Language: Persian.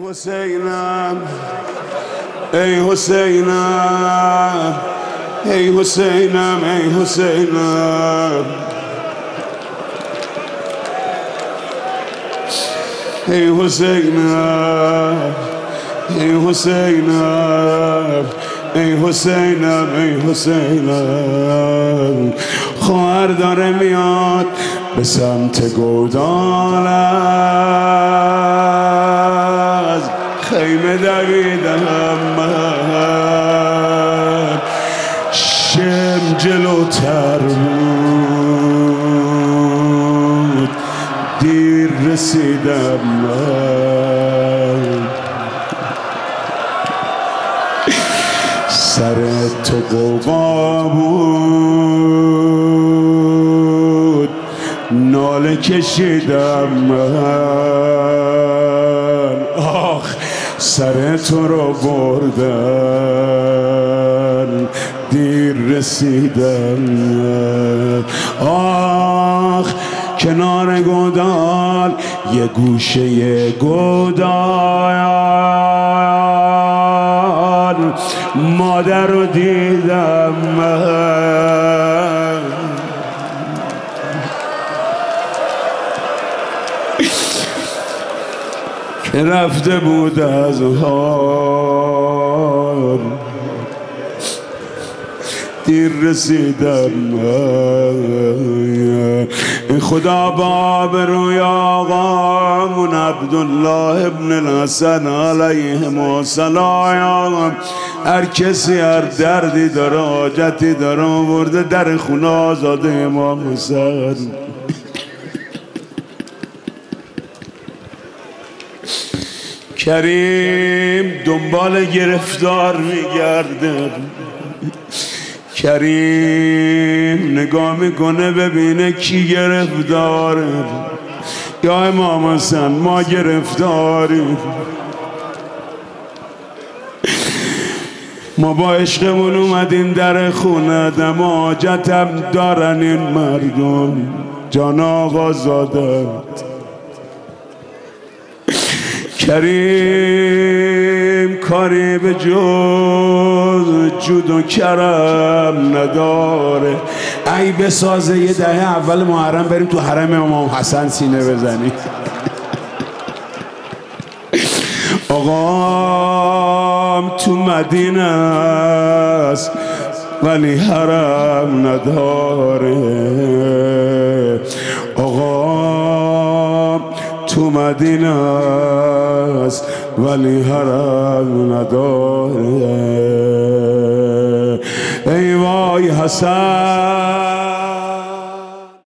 حسینم ای حسینم ای حسینم ای حسینم ای حسینم ای حسینم ای حسینم ای حسینم خواهر داره میاد به سمت گودال از خیمه دویدم من شم جلوتر بود دیر رسیدم من سر تو قوقا بود ناله کشیدم من آخ سر تو رو بردن دیر رسیدم آخ کنار گودال یه گوشه گودال مادر رو دیدم من که رفته بود از حال دیر رسیدم ای خدا باب روی آقامون عبدالله ابن الحسن علیهم السلام هر کسی هر دردی داره حاجتی داره آورده در خونه آزاده امام حسین کریم دنبال گرفتار میگرده کریم نگاه میکنه ببینه کی گرفتاره یا امام حسین ما گرفتاریم ما با عشقمون اومدیم در خونه دم حاجتم دارن این مردم جان آقا زادت کریم کاری به جز جود و کرم نداره ای بسازه یه دهه اول محرم بریم تو حرم امام حسن سینه بزنیم آقام تو مدینه است ولی حرم نداره آقام تو مدینه است ولی حرم نداره ای وای حسن